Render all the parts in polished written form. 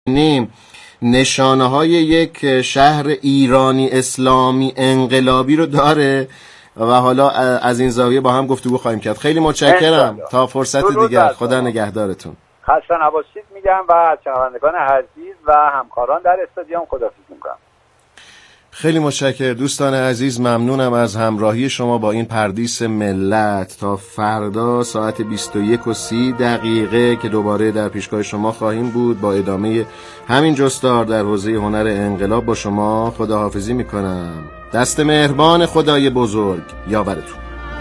نشانه های یک شهر ایرانی اسلامی انقلابی رو داره و حالا از این زاویه با هم گفتگو خواهیم کرد. خیلی متشکرم. تا فرصت دیگر، خدا نگهدارتون. خسته نباشید میگم و از شنوندگان عزیز و همکاران در استادیوم خداحافظی میکنم. خیلی متشکرم دوستان عزیز، ممنونم از همراهی شما با این پردیس ملت. تا فردا ساعت 21:30 که دوباره در پیشگاه شما خواهیم بود با ادامه همین جستار در حوزه هنر انقلاب با شما خداحافظی میکنم. دست مهربان خدای بزرگ یاورتون.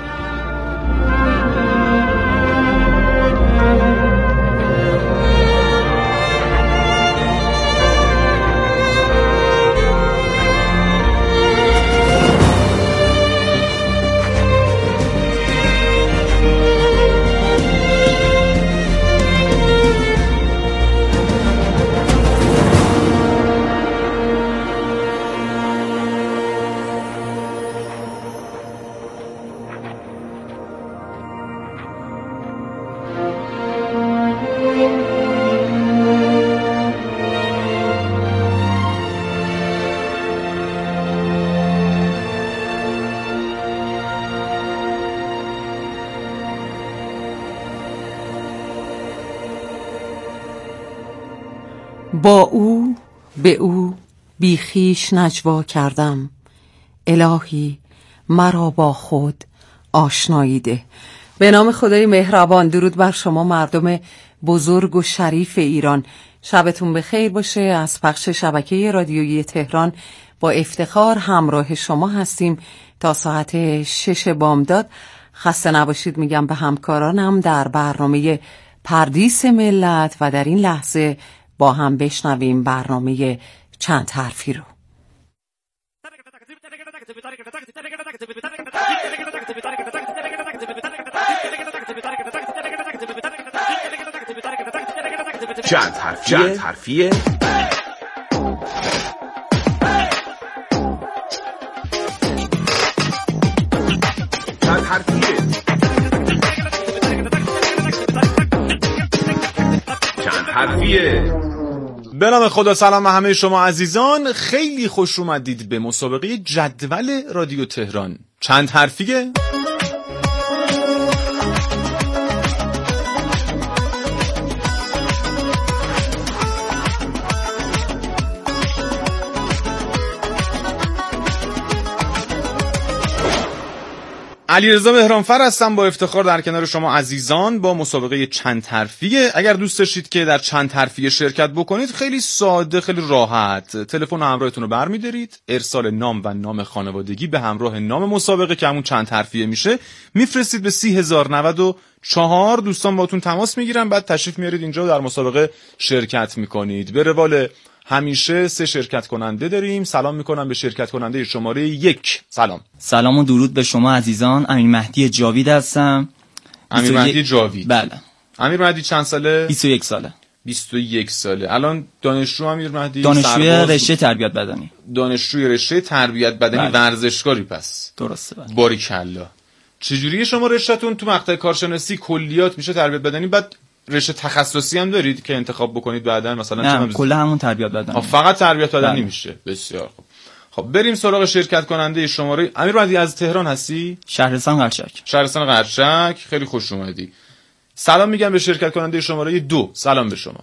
با او به او بی خویش نجوا کردم، الهی مرا با خود آشنایی ده. به نام خدای مهربان. درود بر شما مردم بزرگ و شریف ایران. شبتون بخیر باشه. از پخش شبکه رادیویی تهران با افتخار همراه شما هستیم تا ساعت 6 بامداد. خسته نباشید میگم به همکارانم در برنامه پردیس ملت و در این لحظه با هم بشنویم برنامه چند حرفی رو. چند حرفیه به نام خدا. سلام همه شما عزیزان، خیلی خوش اومدید به مسابقه جدول رادیو تهران. چند حرفیه؟ علیرضا مهرانفر هستم با افتخار در کنار شما عزیزان با مسابقه چند حرفیه. اگر دوست داشتید که در چند حرفیه شرکت بکنید، خیلی ساده، خیلی راحت تلفن همراهتون رو برمی‌دارید، ارسال نام و نام خانوادگی به همراه نام مسابقه که همون چند حرفیه میشه میفرستید به 30094. دوستان باتون تماس میگیرن، بعد تشریف میارید اینجا و در مسابقه شرکت میکنید. به روال همیشه 3 شرکت کننده داریم. سلام میکنم به شرکت کننده شماره 1. سلام و درود به شما عزیزان. امیر مهدی جاوید هستم. امیر مهدی جاوید. بله. امیر مهدی چند ساله؟ 21 ساله. 21 ساله. الان دانشجو امیر مهدی؟ دانشجوی رشته تربیت بدنی. دانشجوی رشته تربیت بدنی. بله. ورزشکاری پس. درسته. بله. باریکلا. چجوریه شما رشته‌تون؟ تو مقطع کارشناسی کلیات میشه تربیت بدنی، بعد رشته تخصصی هم دارید که انتخاب بکنید بعداً مثلا؟ نه، کلا همون تربیت بدنی. فقط تربیت بدنی. بله. میشه. بسیار خوب. خب بریم سراغ شرکت کننده شماره. امیر مهدی از تهران هستی؟ شهرستان قرچک. شهرستان قرچک. خیلی خوش اومدی. سلام میگم به شرکت کننده شماره 2. سلام به شما.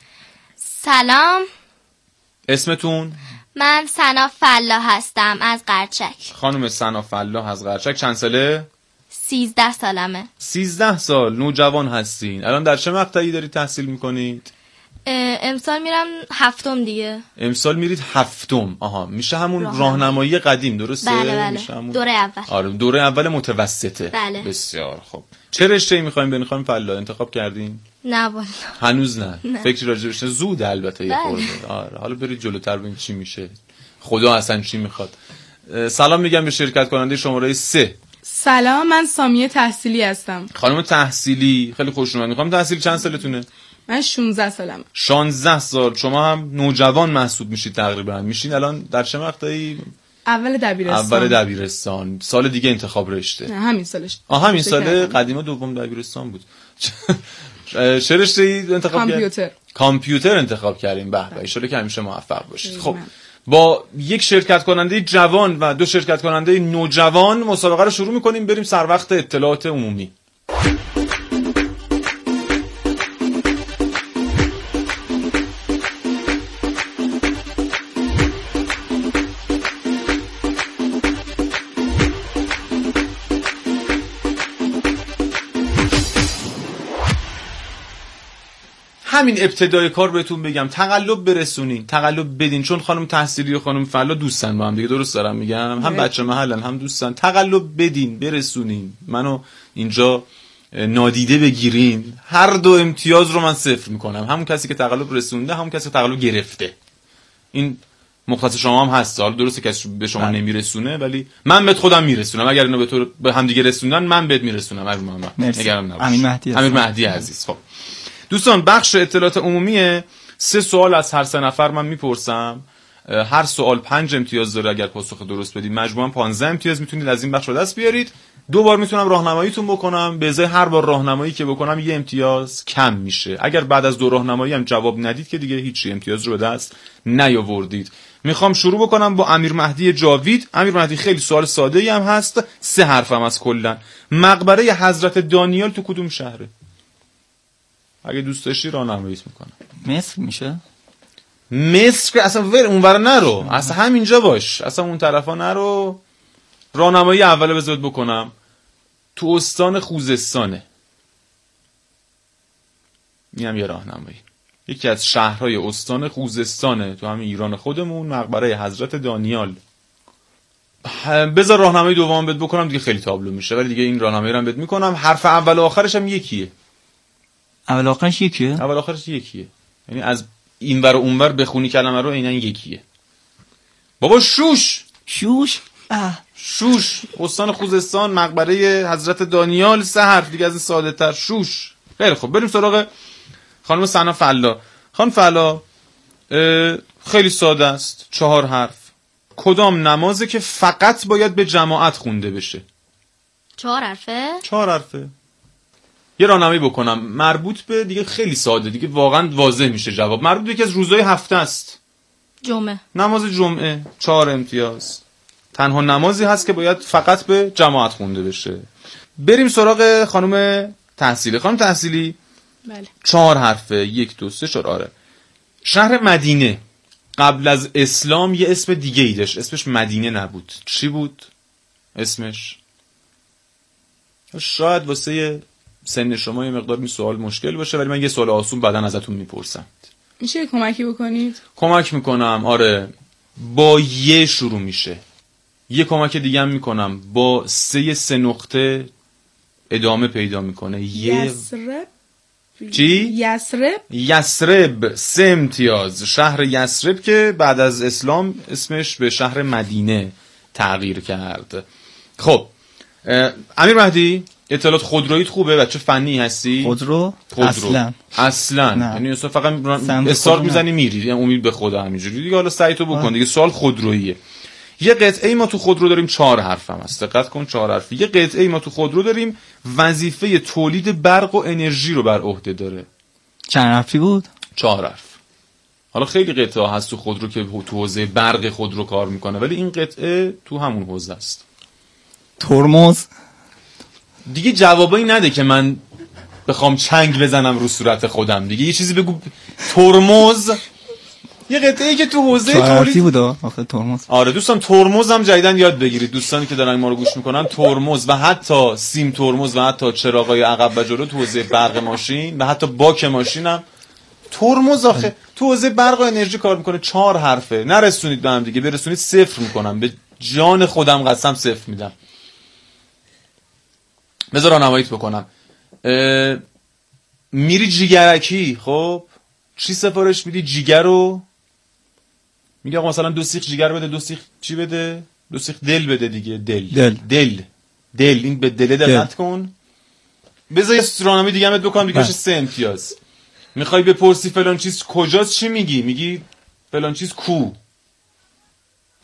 سلام. اسمتون؟ من ثنا فلاح هستم از قرچک. خانم ثنا فلاح از قرچک. چند ساله؟ 13 سالمه. 13 سال. نوجوان هستین. الان در چه مقطعی دارید تحصیل میکنید؟ امسال میرم 7م دیگه. امسال میرید 7م. آها، میشه همون راهنمایی قدیم، درسته؟ بله. میشه همون دوره اول. آره، دوره اول متوسطه. بله. بسیار خوب. چه رشته‌ای می‌خواید برین خانم فلاح؟ انتخاب کردین؟ نه والا. هنوز نه. فکر راجعش زود البته یه بله. خورده. آره، حالا برید جلوتر ببینید چی میشه. خدا اصلا چی میخواد. سلام میگم به شرکت کننده شماره 3. سلام، من سامیه تحصیلی هستم. خانم تحصیلی، خیلی خوش اومدید. خانم تحصیلی چند سالتونه؟ من 16 سالم. 16 سال. شما هم نوجوان محسوب میشید تقریبا. میشین الان در چه مقطعی؟ اول دبیرستان. سال دیگه انتخاب رشته. نه، همین سالش. همین ساله. قدیما دوم دبیرستان بود. چه رشته‌ای انتخاب کردید؟ کامپیوتر. کامپیوتر انتخاب کردیم. به به، ان شاءالله که همیشه موفق باشید. خب با یک شرکت کننده جوان و 2 شرکت کننده نوجوان مسابقه رو شروع می‌کنیم. بریم سر وقت اطلاعات عمومی. همین ابتدای کار بهتون بگم تقلب برسونین، تقلب بدین، چون خانم تحصیلی و خانم فلا دوستن با هم دیگه، درست دارم میگم؟ هم بچه محلن هم دوستن. تقلب بدین، برسونین، منو اینجا نادیده بگیرین. هر 2 امتیاز رو من 0 میکنم، همون کسی که تقلب رسونده، همون کسی که تقلب گرفته. این مختص شما هم هست. حالا درسته کسی به شما نمیرسونه ولی من بهت خودم میرسونم. اگر اینا به تو به هم دیگه رسوندن من بهت میرسونم. نگران نباش. امیر مهدی عزیز. خب دوستان، بخش اطلاعات عمومیه. 3 سوال از هر 3 نفر من میپرسم. هر سوال 5 امتیاز داره. اگر پاسخ درست بدید مجموعاً 15 امتیاز میتونید از این بخش رو دست بیارید. 2 بار میتونم راهنماییتون بکنم. به ازای هر بار راهنمایی که بکنم 1 امتیاز کم میشه. اگر بعد از 2 راهنمایی هم جواب ندید که دیگه هیچ امتیاز رو به دست نیاوردید. میخوام شروع بکنم با امیر مهدی جاوید. امیر مهدی خیلی سوال ساده‌ای هم هست. 3 حرفم از کلا. مقبره حضرت دانیال تو کدوم شهره؟ اگه دوست داشتی راهنماییت میکنم. مصر میشه؟ مصر که اصلا اونور نرو، اصلا همینجا باش، اصلا اون طرفا نرو. راهنمایی اول بذارت بکنم. تو استان خوزستانه. اینم یه راهنمایی. یکی از شهرهای استان خوزستانه تو همین ایران خودمون، مقبره حضرت دانیال. بذار راهنمایی دوم بهت بکنم دیگه، خیلی تابلو میشه ولی دیگه این راهنمایی رو هم بهت میکنم. حرف اول و آخرش هم یکیه. اول آخرش یکیه؟ اول آخرش یکیه. یعنی از این ور و اون ور بخونی کلمه رو عیناً یکیه. بابا شوش. شوش، استان خوزستان، مقبره حضرت دانیال، 3 حرف دیگه از این ساده تر. شوش. خیلی خب، بریم سراغ خانم سنا فلا. خانم فلا خیلی ساده است، 4 حرف. کدام نمازه که فقط باید به جماعت خونده بشه؟ 4 حرفه؟ 4 حرفه. یه راهنمایی بکنم مربوط به، دیگه خیلی ساده دیگه، واقعا واضح میشه جواب. مربوط به یکی از روزهای هفته است. جمعه. نماز جمعه. 4 امتیاز. تنها نمازی هست که باید فقط به جماعت خونده بشه. بریم سراغ خانم تحصیلی. خانم تحصیلی بله. 4 حرفه. 1 2 3 4. آره. شهر مدینه قبل از اسلام یه اسم دیگه ای داشت، اسمش مدینه نبود. چی بود اسمش؟ شاید واسه سن شما یه مقدار این سوال مشکل باشه ولی من یه سوال آسون بعدن ازتون میپرسم. میشه کمکی بکنید؟ کمک میکنم. آره، با یه شروع میشه. یه کمک دیگه هم میکنم، با 3 نقطه ادامه پیدا میکنه. یسرب. چی؟ یسرب. 3 امتیاز. شهر یسرب که بعد از اسلام اسمش به شهر مدینه تغییر کرد. خب امیر مهدی، اطلاعات خودرویت خوبه؟ بچه فنی هستی؟ خودرو؟ اصلا یعنی اصلا فقط استارت میزنی میری، یعنی امید به خدا همینجوری دیگه. حالا سعی تو بکن دیگه. سوال خودروییه. یه قطعه ما تو خودرو داریم، 4 حرفم هست، دقت کن، 4 حرفی. یه قطعه ما تو خودرو داریم وظیفه تولید برق و انرژی رو بر عهده داره. چند حرفی بود؟ 4 حرف. حالا خیلی قطعه هست تو خودرو که تو حوزه برق خودرو کار میکنه ولی این قطعه تو همون حوزه است. ترمز. دیگه جوابایی نده که من بخوام چنگ بزنم رو صورت خودم دیگه. یه چیزی بگو. ترمز. یه قطعه‌ای که تو حوزه تولید بود آخه ترمز. آره دوستان، ترمز هم جدیدن یاد بگیرید دوستانی که دارن ما رو گوش میکنن. ترمز و حتی سیم ترمز و حتی چراغای عقب و جلو تو حوزه برق ماشین و حتی باک ماشین هم ترمز آخه تو حوزه برق و انرژی کار میکنه. 4 حرفه. نرسونید به هم دیگه، برسونید 0 میکنم. به جان خودم قسم 0 میدم. بذار راهنماییت بکنم. میری جیگرکی، خب چی سفارش میدی؟ جیگر رو میگه آقا مثلا 2 سیخ جیگر بده. 2 سیخ چی بده؟ 2 سیخ دل بده دیگه. دل. این به دل دقت کن. بذار یه راهنمایی دیگه هم بکنم دیگه بشه 3 امتیاز. میخوای بپرسی فلان چیز کجاست، چی میگی؟ میگی فلان چیز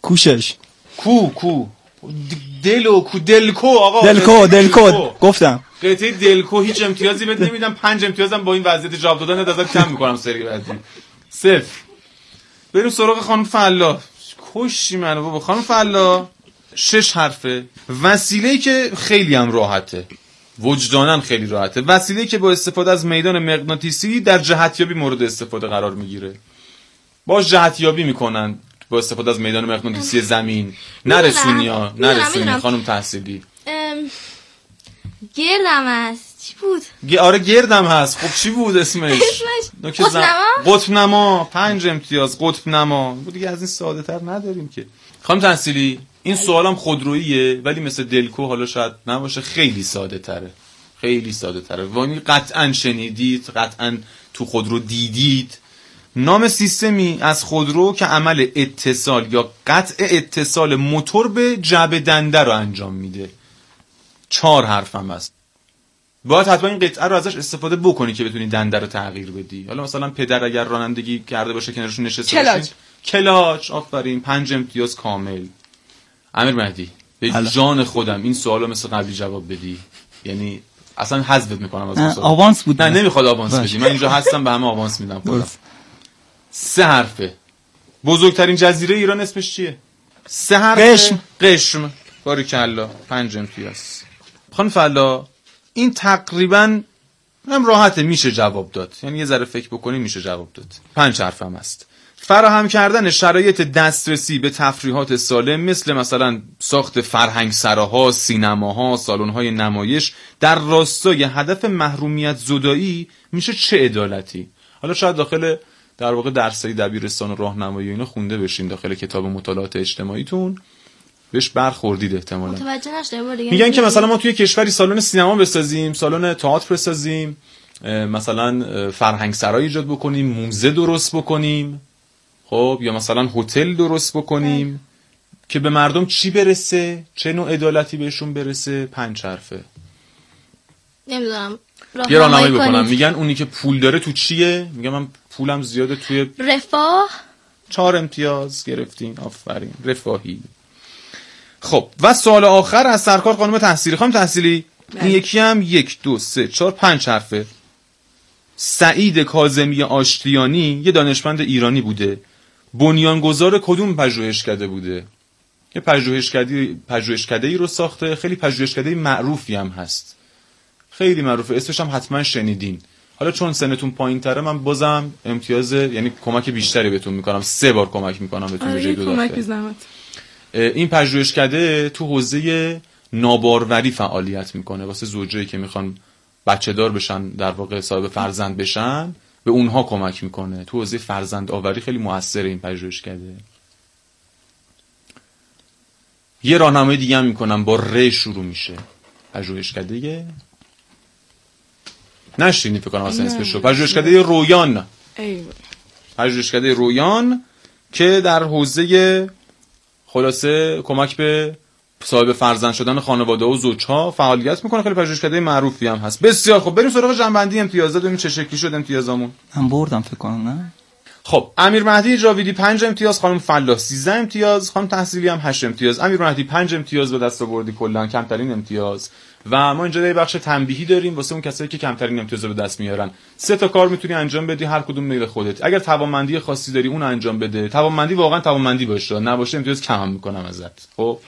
کوشش. کو دلو کو دلکو. آقا دلکو گفتم. قطعه دلکو هیچ امتیازی بهت نمیدم، 5 امتیازم با این وضعیت جواب دادن ازت کم میکنم سری بعدی. 0. بریم سراغ خانم فلا. کشی منو بابا. خانم فلا 6 حرفه. وسیله‌ای که خیلی هم راحته، وجداناً خیلی راحته، وسیله‌ای که با استفاده از میدان مغناطیسی در جهتیابی مورد استفاده قرار میگیره. باش جهتیابی میکنن با استفاده از میدان مغناطیسی زمین. نرسونی خانم تحصیلی. گردم هست. چی بود؟ آره گردم هست. خب چی بود اسمش؟ قطب نما. 5 امتیاز. قطب نما. دیگه از این ساده تر نداریم که. خانم تحصیلی این سوالم خودروییه ولی مثل دلکو حالا شاید نباشه، خیلی ساده تره. خیلی ساده تره. وانی قطعا شنیدید، قطعا تو خودرو دیدید. نام سیستمی از خودرو که عمل اتصال یا قطع اتصال موتور به جعبه دنده رو انجام میده. 4 حرفم هست. باید حتما این قطعه رو ازش استفاده بکنی که بتونی دنده رو تغییر بدی. حالا مثلا پدر اگر رانندگی کرده باشه کنارشون نشسته باشه. کلاچ. آفرین. 5 امتیاز کامل. امیر مهدی به جان خودم این سوالو مثل قبلی جواب بدی، یعنی اصلا حذفت میکنم از مسابقه. آوانس بود. نه نمیخواد آوانس بدی، من اینجا هستم به همه آوانس میدم خودم. 3 حرفه. بزرگترین جزیره ایران اسمش چیه؟ 3 حرف. قشم. باریکالله. 5 امتیاز. خانم فلا این تقریبا هم راحته، میشه جواب داد، یعنی یه ذره فکر بکنی میشه جواب داد. 5 حرفم هست. فراهم کردن شرایط دسترسی به تفریحات سالم مثل ساخت فرهنگ سراها، سینماها، سالن‌های نمایش در راستای هدف محرومیت زدایی میشه چه عدالتی؟ حالا شاید داخل در واقع درسای دبیرستان و راهنمایی و اینا خونده بشین، داخل کتاب مطالعات اجتماعیتون بهش برخوردید احتمالاً. متوجه نشدم. میگن که مثلا ما توی کشوری سالن سینما بسازیم، سالن تئاتر بسازیم، مثلا فرهنگ سرای ایجاد بکنیم، موزه درست بکنیم، خب یا مثلا هتل درست بکنیم که به مردم چی برسه؟ چه نوع عدالتی بهشون برسه؟ 5 حرفه. نمیدونم. یه راهنمایی بکنم. میگن اونی که پول داره تو چیه؟ میگم من پولم زیاده توی رفاه. 4 امتیاز گرفتین. آفرین. رفاهی. خب و سوال آخر از سرکار خانم تحصیلی. خانم تحصیلی این یکی هم 1 2 3 4 5 حرفه. سعید کاظمی آشتیانی یه دانشمند ایرانی بوده. بنیانگذار کدوم پژوهشکده بوده؟ یه پژوهشکده‌ای رو ساخته، خیلی پژوهشکده معروفی هم هست. خیلی معروفه، اسمش هم حتما شنیدین. حالا چون سنتون پایین‌تره من بازم امتیاز، یعنی کمک بیشتری بهتون میکنم. 3 بار کمک میکنم بهتون به جای 2 دفعه. این پژوهشکده تو حوزه ناباروری فعالیت میکنه، واسه زوجایی که میخوان بچه دار بشن، در واقع صاحب فرزند بشن، به اونها کمک میکنه. تو حوزه فرزند آوری خیلی موثره این پژوهشکده. یه راهنمای دیگه هم میکنم، با ر شروع میشه. پژوهشکده نشینی فکر کنم اصلا اسمش رو. پژوهشکده رویان. پژوهشکده رویان که در حوزه خلاصه کمک به صاحب فرزند شدن خانواده و زوجها فعالیت میکنه. خیلی پژوهشکده معروفی هم هست. بسیار خب، بریم سراغ جنبندی امتیازات ببینیم چه شکلی شد امتیازامون. من بردم فکر کنم. نه خب امیر مهدی جاویدی 5 امتیاز، خانم فلاح 13 امتیاز، خانم تحصیلی هم 8 امتیاز. امیر مهدی 5 امتیاز به دست آوردی، کلا کمترین امتیاز. و ما اینجا یه بخش تنبیهی داریم واسه اون کسایی که کمترین امتیاز رو به دست میارن. 3 تا کار میتونی انجام بدی، هر کدوم میل خودت. اگر توانمندی خاصی داری اون انجام بده. توانمندی واقعا توانمندی باشه، نباشه امتیاز کم هم میکنم ازت. خب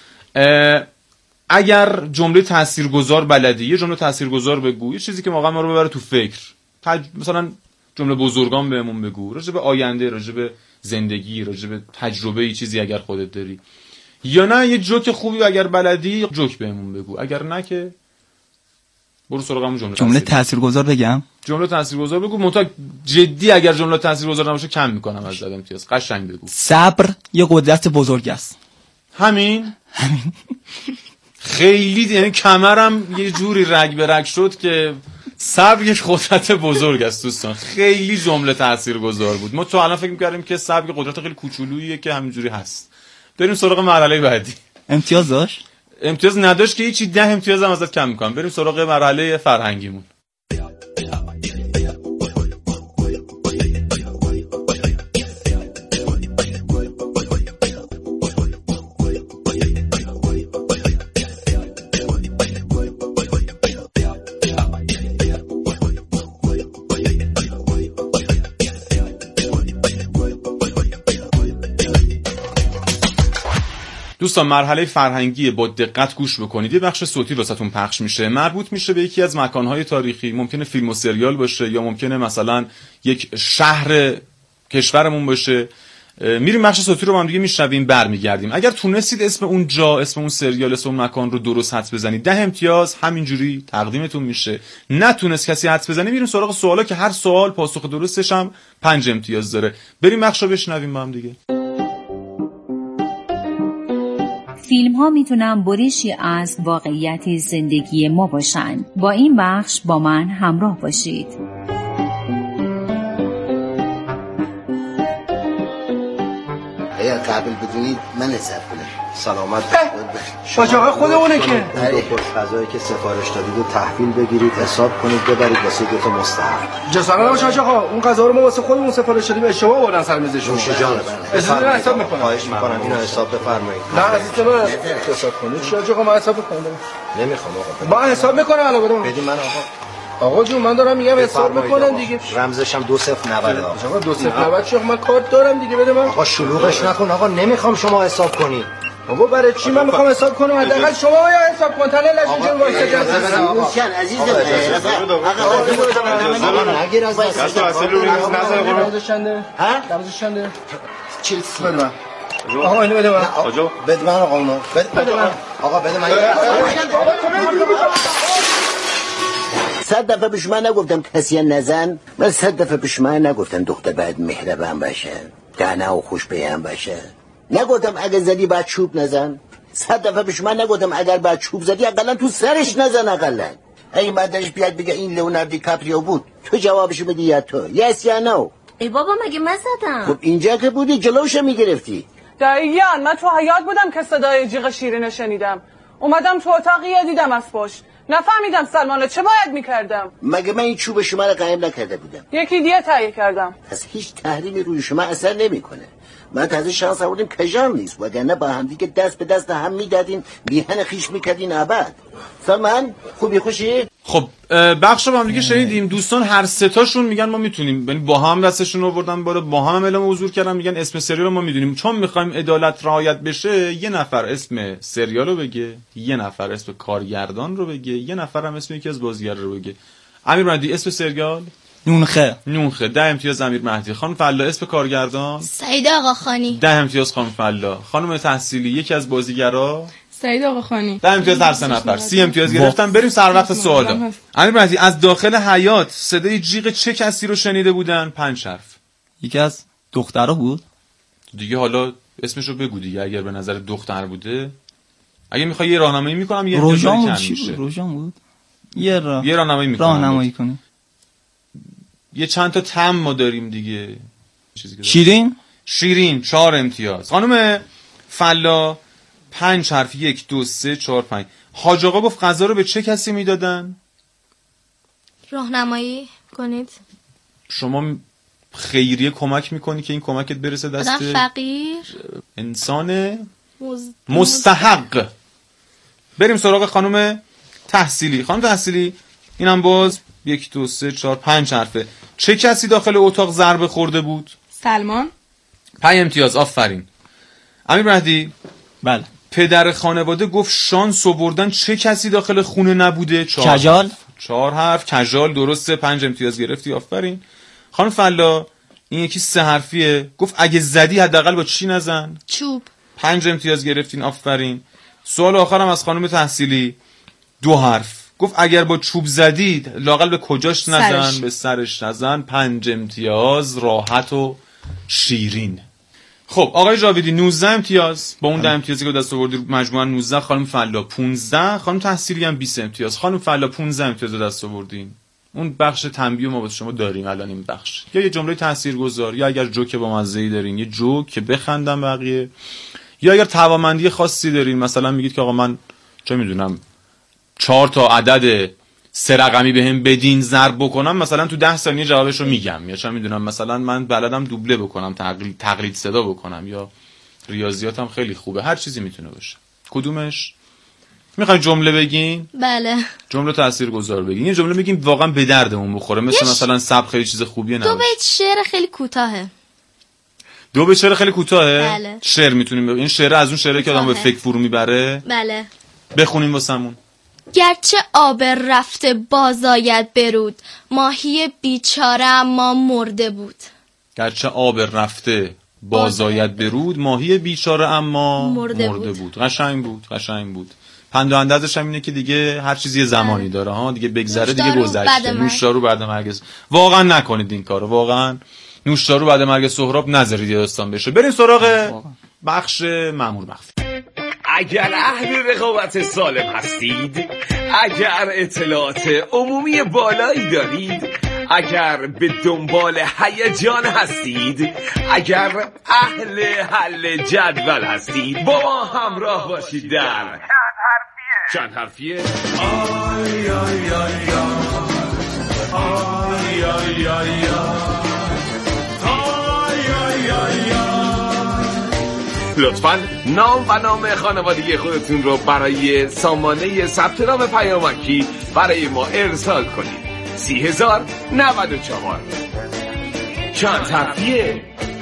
اگر جمله تاثیرگذار بلدی، یه جمله تاثیرگذار بگو، یه چیزی که واقعا ما رو ببره تو فکر. مثلا جمله بزرگان بهمون بگو، راجع به آینده، راجع به زندگی، راجع به تجربه، ای چیزی اگر خودت داری. یا نه یه جوک خوبی اگر بلدی جوک بهمون بگو، اگر نه که برو سراغ همون جمله تاثیرگذار بگم. جمله تاثیرگذار بگو، منتها جدی اگر جمله تاثیرگذار نباشه کم میکنم از امتیاز. قشنگ بگو. صبر یه قدرت بزرگ است. همین خیلی، یعنی کمرم یه جوری رگ به رگ شد که صبر یک قدرت بزرگ است دوستان. خیلی جمله تاثیرگذار بود. ما تو الان فکر می‌کردیم که صبر یک قدرت خیلی کوچولوییه که همینجوری هست. بریم سراغ مرحله بعدی. امتیاز داشت؟ امتیاز نداشت که هیچی. 10 امتیاز هم ازت کم می‌کنم. بریم سراغ مرحله فرهنگیمون. دوستان مرحله فرهنگی، با دقت گوش بکنید. یه بخش صوتی واسهتون پخش میشه، مربوط میشه به یکی از مکانهای تاریخی، ممکنه فیلم و سریال باشه یا ممکنه مثلا یک شهر کشورمون باشه. میریم بخش صوتی رو با هم دیگه میشنویم، برمیگردیم. اگر تونستید اسم اون جا، اسم اون سریال، اسم اون مکان رو درست حدس بزنید 10 امتیاز همینجوری تقدیمتون میشه. نتونست کسی حدس بزنه میریم سراغ سوالا که هر سوال پاسخ درستش هم 5 امتیاز داره. بریم بخش رو بشنویم با هم دیگه. فیلم ها میتونن بریشی از واقعیت زندگی ما باشن. با این بخش با من همراه باشید. اگر قبل بدونید من حساب کنم. سلامت باش آقا خودمونه که هر یک غذایی که سفارش دادید و تحویل بگیرید، حساب کنید، ببرید واسه دو تا مستحق. جسارت باش آقا، اون غذا رو ما واسه خودمون سفارش دادیم، اشتباه آوردن سر میزشون. نوش جان. اجازه حساب میکنم. خواهش میکنم اینو حساب بفرمایید. نه عزیز من حساب کنید. چی آقا ما حساب میکنم. نمیخوام آقا. ما حساب میکنم الان بدم. بدید من آقا. آقا جون من دارم میگم حساب میکنم دیگه. رمزش هم 2090. آقا 2090 چی؟ من کارت دارم دیگه، بده من. آقا شلوغش نکن آقا، نمیخوام شما حساب کنی. بابا برای چی من میخوام حساب کنم؟ حداقل شما یا حساب کن. تله لشون جون واسه جان عزیزم. آقا نگیر از دست. رمزش چنده؟ ها؟ رمزش چنده؟ 40 بده من. آقا اینو بده من. آقا بده من آقا اونو. بده من. آقا بده من. 100 دفعه به شما نگفتم کسی نزن. من 100 دفعه به شما نگفتم دختر باید مهربان باشه، دانا و خوش بیان باشه. نگفتم اگه زدی باید چوب نزن. 100 دفعه به شما نگفتم اگر باید چوب زدی اقلا تو سرش نزن. اقلا این بعدش بیاد بگه این لئوناردو دیکاپریو بود، تو جوابشو بدی یا تو یس یا نو. ای بابا مگه من زدم؟ خب اینجا که بودی جلوشو میگرفتی. دقیقاً من تو حیاط بودم که صدای جیغ شیرینو شنیدم، اومدم تو اتاقی دیدم از پشت، نفهمیدم سلمانو چه باید میکردم. مگه من این چوب شما رو قایم نکرده بودم؟ یکی دیگه تهیه کردم. پس هیچ تحریمی روی شما اثر نمیکنه. من تازه شانس آوردیم کجان نیست، وگرنه با هم دیگه دست به دست هم میدادین، میهن خیش میکردین ابد. سلمان خوبی خوشی؟ خب بخش رو با هم دیگه شنیدیم. دوستان هر سه تاشون میگن ما میتونیم، یعنی با هم دستشون رو آوردن بالا، با هم اعلام حضور کردن، میگن اسم سریال ما میدونیم. چون میخوایم عدالت رعایت بشه، یه نفر اسم سریال رو بگه، یه نفر اسم کارگردان رو بگه، یه نفر هم اسم یکی از بازیگرا رو بگه. امیر مهدی اسم سریال؟ نونخه. 10 امتیاز امیر مهدی. خانم فلا اسم کارگردان؟ سعید آقاخانی. 10 امتیاز خانم فلا. خانم تحصیلی یکی از بازیگرا؟ سعید آقاخانی. 10 امتیاز هر سه نفر. 30 امتیاز گرفتن. بریم سر وقت سوالا. امیر مهدی از داخل حیاط صدای جیغ چه کسی رو شنیده بودن؟ 5 حرف. یکی از دخترها بود دیگه. حالا اسمشو بگو دیگه اگر به نظر دختر بوده. اگه میخوای یه راهنمایی میکنم یه روژان کم بود. میشه. روژان بود. یه راهنمایی میکنم. راهنمایی کنی. یه چند تا تم ما داریم دیگه. شیرین 4 امتیاز. خانم فلا 5 حرف. 1 2 3 4 5. حاج آقا گفت غذا رو به چه کسی میدادن؟ راهنمایی کنید. شما خیریه کمک میکنی که این کمکت برسه دست فقیر، انسان مستحق. بریم سراغ خانم تحصیلی. خانم تحصیلی اینم باز 1 2 3 4 5 حرفه. چه کسی داخل اتاق ضربه خورده بود؟ سلمان. 5 امتیاز. آفرین. امیر مهدی؟ بله. پدر خانواده گفت شانس آوردن چه کسی داخل خونه نبوده؟ کجال. 4 حرف. کجال درسته. 5 امتیاز گرفتی. آفرین. خانم فلا این یکی 3 حرفیه. گفت اگه زدی حداقل با چی نزن؟ چوب. 5 امتیاز گرفتین. آفرین. سوال آخرم از خانم تحصیلی 2 حرف. گفت اگر با چوب زدید لااقل به کجاش نزن؟ به سرش نزن. 5 امتیاز. راحت و شیرین. خب آقای جاویدی 19 امتیاز با اون 10 امتیازی که دست آوردی مجموعاً 19. خانم فلا 15. خانم تحصیلی هم 20 امتیاز. خانم فلا 15 امتیاز دست آوردین. اون بخش تنبیه ما واسه شما داریم الان. این بخش یا یه جمله تاثیرگذار، یا اگر جوک با مزه‌ای دارین یه جوک که بخندن بقیه، یا اگر توانمندی خاصی دارین، مثلا میگید که آقا من چه میدونم 4 تا عدد 3 رقمی بهم بدین ضرب بکنم، مثلا تو 10 ثانیه جوابشو میگم. یا چه میدونم مثلا من بلدم دوبله بکنم، تقلید صدا بکنم، یا ریاضیاتم خیلی خوبه. هر چیزی میتونه باشه. کدومش میخواین جمله بگین؟ بله. جمله تاثیرگذار بگین. یه جمله بگین واقعا به دردمون بخوره، مثلا صبر خیلی چیز خوبیه نه. 2 بیت شعر خیلی کوتاهه. دو به چهار خیلی کوتاهه. بله. شعر میتونیم این شعر از اون شعره که آدم به فکر فرو میبره. بله. بخونیم واسمون. گرچه آب رفته بازاید برود، ماهی بیچاره اما مرده بود. گرچه آب رفته بازاید برود، ماهی بیچاره اما مرده بود. قشنگ بود. پند و اندازش هم اینه که دیگه هر چیزی زمانی داره ها، دیگه بگذره دیگه گذشته. نوشدارو بعد مرگ واقعا نکنید این کارو، واقعا نوشدارو بعد مرگ سهراب نذارید داستان بشه. بریم سراغ بخش مأمور مخفی. اگر اهل رقابت سالم هستید، اگر اطلاعات عمومی بالایی دارید، اگر به دنبال هیجان هستید، اگر اهل حل جدول هستید، با ما همراه باشید در چند حرفیه. آی آی آی آی آی آی لطفاً نام و نام خانوادگی خودتون رو برای سامانه ثبت نام پیامکی برای ما ارسال کنید. 30,094. چند حرفیه.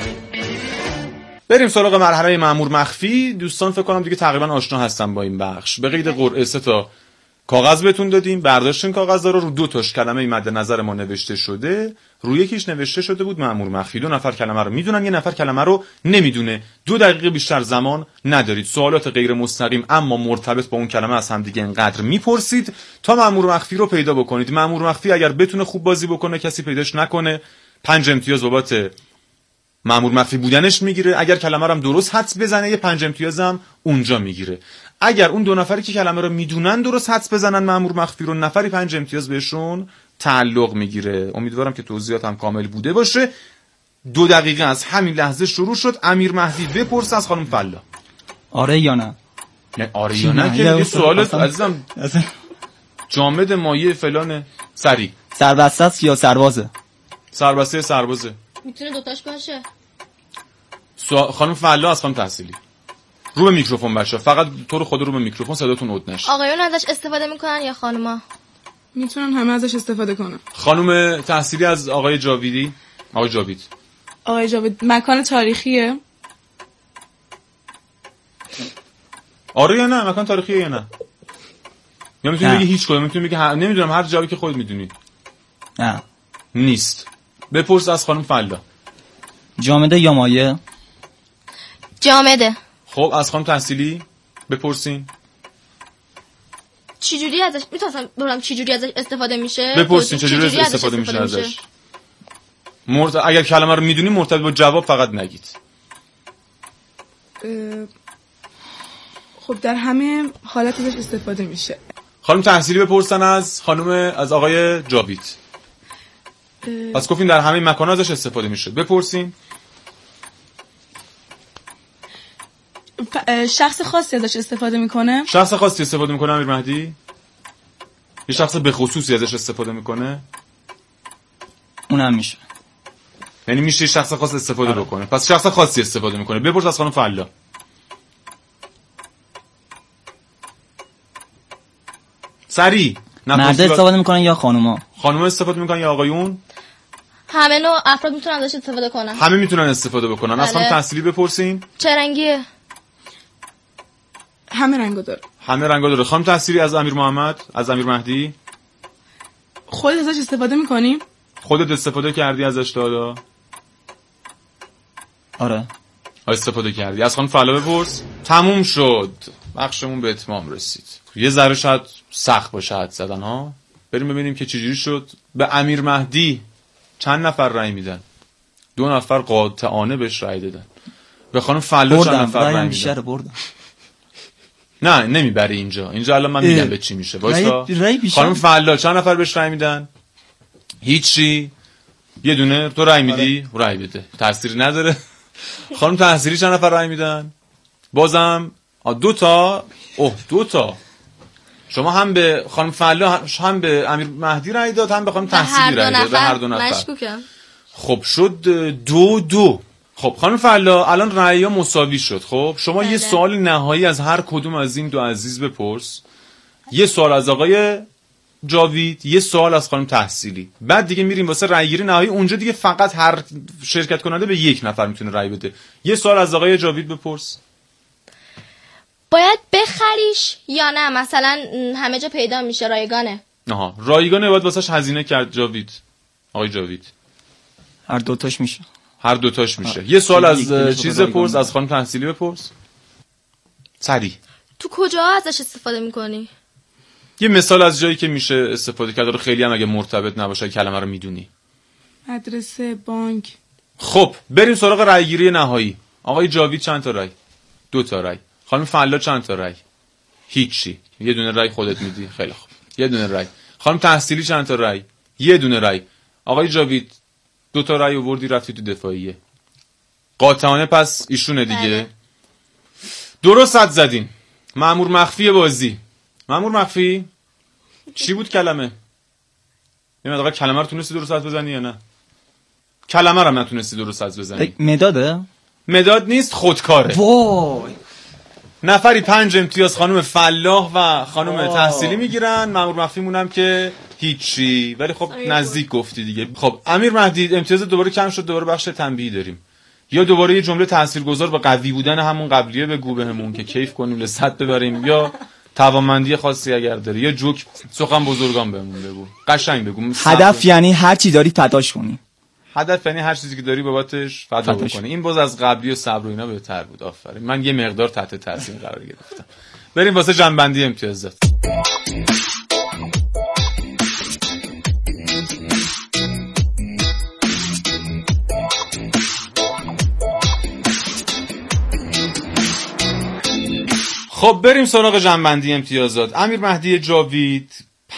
بریم سراغ مرحله مأمور مخفی. دوستان فکر کنم دیگه تقریبا آشنا هستن با این بخش. به قید قرعه 3 تا کاغذ بهتون دادیم، برداشتین کاغذا رو 2 تاش کلمه مد نظر ما نوشته شده، رو یکیش نوشته شده بود مأمور مخفی. 2 نفر کلمه رو میدونن، 1 نفر کلمه رو نمیدونه. 2 دقیقه بیشتر زمان ندارید. سوالات غیر مستقیم اما مرتبط با اون کلمه از هم دیگه اینقدر میپرسید تا مأمور مخفی رو پیدا بکنید. مأمور مخفی اگر بتونه خوب بازی بکنه، کسی پیداش نکنه، 5 امتیاز بابت مأمور مخفی بودنش میگیره. اگر کلمه رو هم درست حدس بزنه، یه 5 امتیاز هم اونجا میگیره. اگر اون 2 نفری که کلمه رو میدونن درست حدس بزنن مأمور مخفی رو، نفری 5 امتیاز بهشون تعلق میگیره. امیدوارم که توضیحاتم کامل بوده باشه. 2 دقیقه از همین لحظه شروع شد. امیر مهدی بپرس از خانم فلا. آره یا نه؟ نه آره یا نه که یه سوال عزیزم. جامد مایه فلانه. سری. سربسته است یا سربازه؟ سربازه. میتونه دوتاش باشه. خانم فلا از خانم تحصیلی. رو به میکروفون بچا، فقط تو رو خود رو به میکروفون، صداتون عود نشه. آقایون ازش استفاده میکنن یا خانوما؟ میتونن همه ازش استفاده کنن. خانم تحصیلی از آقای جاویدی. آقای جاوید مکان تاریخیه؟ آره یا نه؟ مکان تاریخیه یا نه؟ یا میتونی بگی هیچ کدوم، میتونی بگی نمیدونم، هر جوابی که خودت میدونی. نه نیست. بپرس از خانم فلا. جامده یا مایه؟ جامده. خب از خانم تحصیلی بپرسین. چجوری ازش میتونم چجوری ازش استفاده میشه؟ بپرسین چجوری استفاده میشه ازش. اگر کلمه رو میدونی مرتبط با جواب فقط نگید. خب در همه حالت ازش استفاده میشه. خانم تحصیلی بپرسن از آقای جاوید. پس گفتین در همه مکان ازش استفاده میشه. بپرسین. شخص خاصی ازش استفاده میکنه؟ شخص خاصی استفاده میکنه امیر مهدی؟ یه شخص به خصوصی ازش استفاده میکنه؟ اونم میشه. یعنی میشه شخص خاص استفاده بکنه. پس شخص خاصی استفاده میکنه. بپرس از خانم فلا. سری. مرد استفاده میکنن یا خانوما؟ خانوما استفاده میکنن یا آقایون؟ همه نوع افراد میتونن ازش استفاده کنن. همه میتونن استفاده بکنن. از خانم تحصیلی بپرسین. چه رنگیه؟ همه رنگو داره. همه رنگو داره. خانم تحصیلی از امیر محمد، از امیر مهدی. خودت ازش استفاده میکنی؟ خودت استفاده کردی ازش دادا؟ آره. استفاده کردی. از خانم فلا بپرس. تموم شد. بخشمون به اتمام رسید. یه ذره شاید سخت باشه حد زدن ها. بریم ببینیم که چجوری شد. به امیر مهدی چند نفر رأی میدن؟ 2 نفر قاطعانه بهش رأی دادن. به خانم فلا چند نفر رأی میدن؟ نه نمیبری اینجا الان من میگم به چی میشه. وایسا. خانم فلا چند نفر بهش رأی میدن؟ هیچی. یه دونه. تو رأی میدی؟ رأی بده، تأثیری نداره. خانم تحصیلی چند نفر رأی میدن؟ بازم 2 تا. 2 تا. شما هم به خانم فلا هم به امیر مهدی رأی داد، هم به خانم تحصیلی رأی داد. به هر 2 نفر. مشکوکم. خب شد 2-2. خب خانم فلا الان رأی‌ها مساوی شد. خب شما یه سوال نهایی از هر کدوم از این 2 عزیز بپرس. یه سوال از آقای جاوید، یه سوال از خانم تحصیلی، بعد دیگه میریم واسه رأی گیری نهایی. اونجا دیگه فقط هر شرکت کننده به یک نفر میتونه رأی بده. یه سوال از آقای جاوید بپرس. باید بخریش یا نه؟ مثلا همه جا پیدا میشه، رایگانه؟ آها، رایگانه. باید واسش هزینه کرد جاوید. آقای جاوید هر دوتاش میشه. هر دوتاش میشه. یه سوال از چیز بپرس، از خانم تحصیلی بپرس. سریع. تو کجا ازش استفاده میکنی؟ یه مثال از جایی که میشه استفاده کرد رو، خیلی هم اگه مرتبط نباشه کلمه رو میدونی. مدرسه، بانک. خب بریم سراغ رأی گیری نهایی. آقای جاوید چند تا رأی؟ 2 تا رأی. خانم فلا چند تا رأی؟ هیچی. یه دونه رأی خودت میدی. خیلی خوب. یه دونه رأی. خانم تحصیلی چند تا رأی؟ یه دونه رأی. آقای جاوید 2 تا رأی آوردی رفتی تو دفاعیه. قاطعانه پس ایشونه دیگه. درست حد زدین. مأمور مخفی بازی. مأمور مخفی چی بود کلمه؟ یه مقدار کلمه رو تونستی درست حد بزنی یا نه؟ کلمه رو نتونستی درست حد بزنی. مداده؟ مداد نیست، خودکاره. وای. نفری 5 امتیاز خانم فلاح و خانم تحصیلی میگیرن. مأمور مخفی مونم که هیچی، ولی خب نزدیک گفتی دیگه. خب امیر مهدی امتیاز دوباره کم شد، دوباره بخش تنبیهی داریم. یا دوباره یه جمله تاثیرگذار با قوی بودن همون قبلیه بگو بهمون که کیف کنیم، لذت ببریم، یا توانمندی خاصی اگر داری، یا جوک سخن بزرگان بهمون بگو، قشنگ بگو. هدف یعنی هر چی داری فداش کنی. هدف یعنی هر چیزی که داری بابتش فدا بکنی. این باز از قبلی و صبر و اینا بهتر بود. آفرین. من یه مقدار تحت تاثیر قرار گرفتم. بریم واسه جنبندی امتیازات. خب بریم سراغ جنبندی امتیازات. امیر مهدی جاوید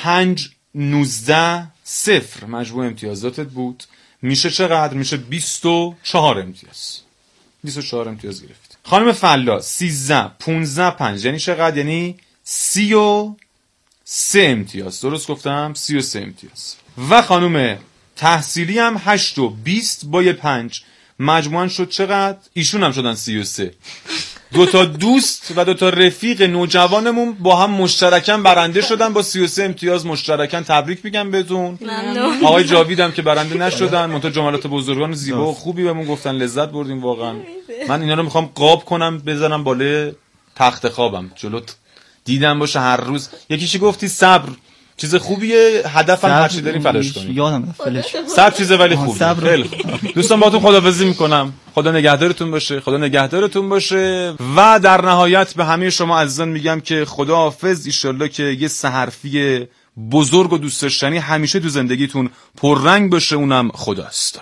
5-19-0 مجموع امتیازاتت بود. میشه چقدر؟ میشه 24 امتیاز. 24 امتیاز گرفت. خانم فلا 13-15-5 یعنی چقدر؟ یعنی 33 امتیاز. درست گفتم؟ 33 امتیاز. و خانم تحصیلی هم 8-20 با 5 مجموعاً شد چقدر؟ ایشون هم شدن 33. 2 تا دوست و 2 تا رفیق نوجوانمون با هم مشترکاً برنده شدن با 33 امتیاز مشترکاً. تبریک میگم بهتون. آقای جاوید هم که برنده نشدن، منتها جملات بزرگان زیبا و خوبی بهمون گفتن، لذت بردیم واقعاً. من اینا رو میخوام قاب کنم بزنم بالای تخت خوابم جلوت دیدم باشه هر روز. یکیشی گفتی صبر چیز خوبیه، هدفم هر چی داریم فلاش کنیم. یادم فلاش. صبر چیزه ولی خوبه. خیلی خوب. دوستان باهاتون خداحافظی میکنم. خدا نگهدارتون باشه. خدا نگهدارتون باشه. و در نهایت به همه شما عزیزان میگم که خداحافظ. ان شاءالله که یه سحرفی بزرگ و دوست داشتنی همیشه تو زندگیتون پررنگ باشه، اونم خداست.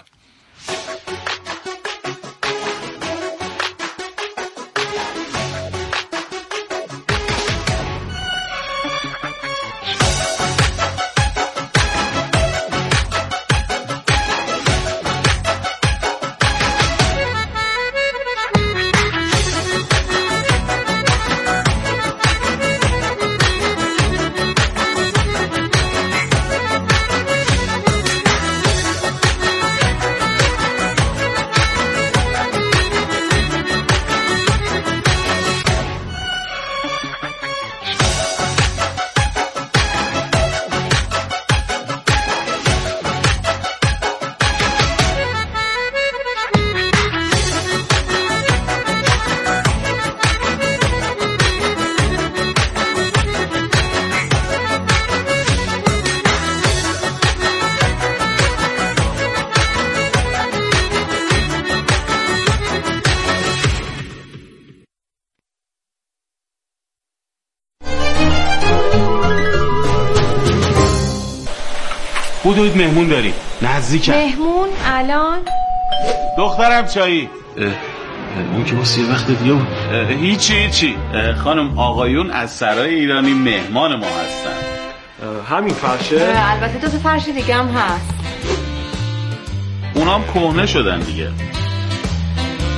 بودوید مهمون داری نزدیکم. مهمون الان؟ دخترم چایی؟ اون که واسه یه وقت دیگه بود. هیچی خانم آقایون از سرای ایرانی مهمان ما هستن. همین فرشه؟ البته 2 تا فرش دیگه هم هست. اونام کهنه شدن دیگه.